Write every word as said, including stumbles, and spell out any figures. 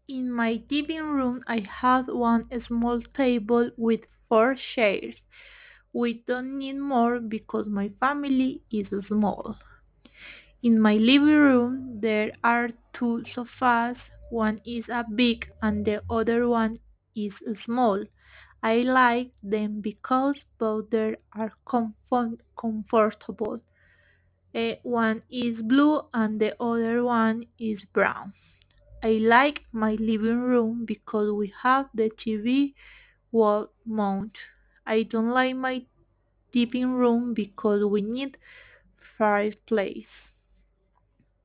In my living room, I have one small table with four chairs. We don't need more because my family is small. In my living room, there are two sofas. One is a big and the other one is small. I like them because both there are comfort- comfortable. Eh, one is blue and the other one is brown. I like my living room because we have the T V wall mount. I don't like my living room because we need fireplace.